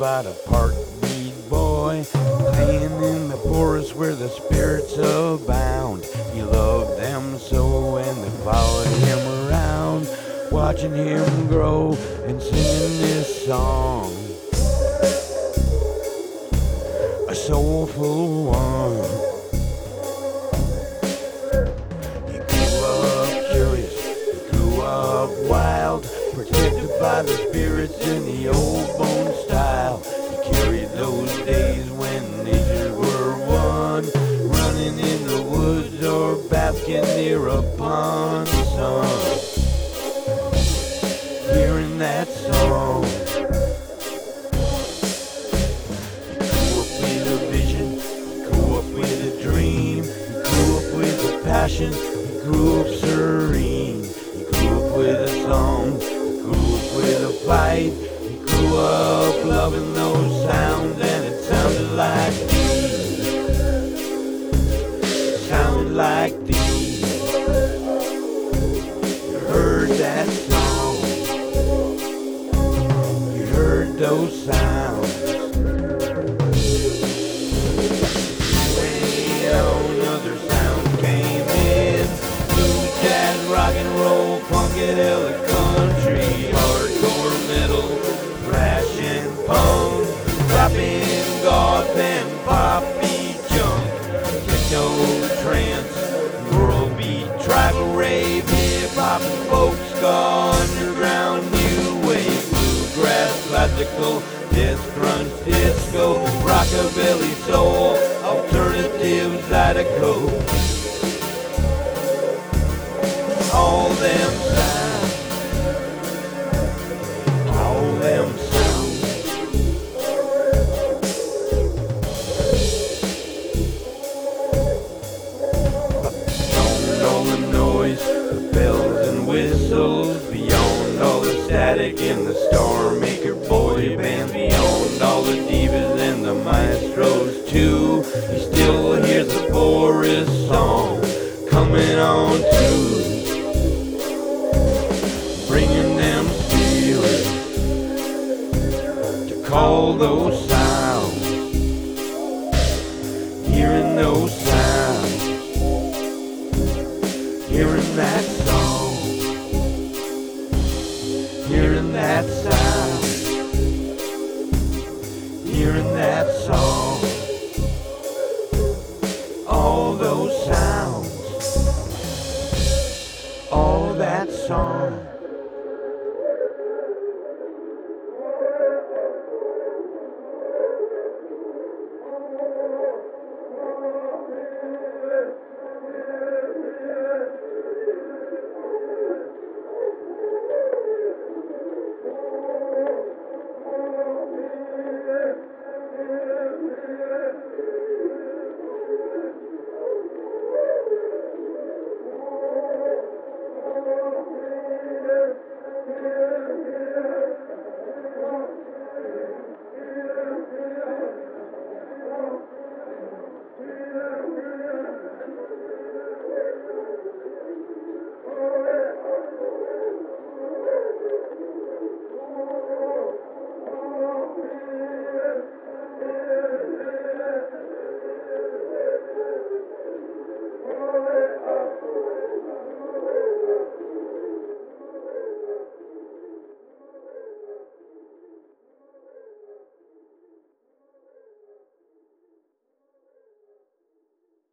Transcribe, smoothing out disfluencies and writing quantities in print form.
about a park-beat boy playing in the forest where the spirits abound. He loved them so, and they followed him around, watching him grow and singing this song, a soulful one. He grew up curious, he grew up wild, protected by the spirits in the old bone style. He carried those days when natures were one, running in the woods or basking near a pond sun, hearing that song. He grew up with a vision, he grew up with a dream, he grew up with a passion, he grew up serene. He grew up with a song, grew up with a fight. He grew up loving those sounds, and it sounded like these. Sounded like these. You heard that song. You heard those sounds. Way on, other sounds came in. Blues, jazz, rock and roll, funkadelic, country, hardcore, metal, thrash and punk, rapping, goth and poppy junk, techno, trance, world beat, tribal rave, hip hop and folk ska, underground, new wave, bluegrass, classical, death grunge, disco, rockabilly, soul, alternative, zydeco. All them sounds, all them sounds. Beyond all the noise, the bells and whistles, beyond all the static in the Star Maker boy band, beyond all the divas and the maestros too, he still hears the forest song coming on too, bringing them spirits to call those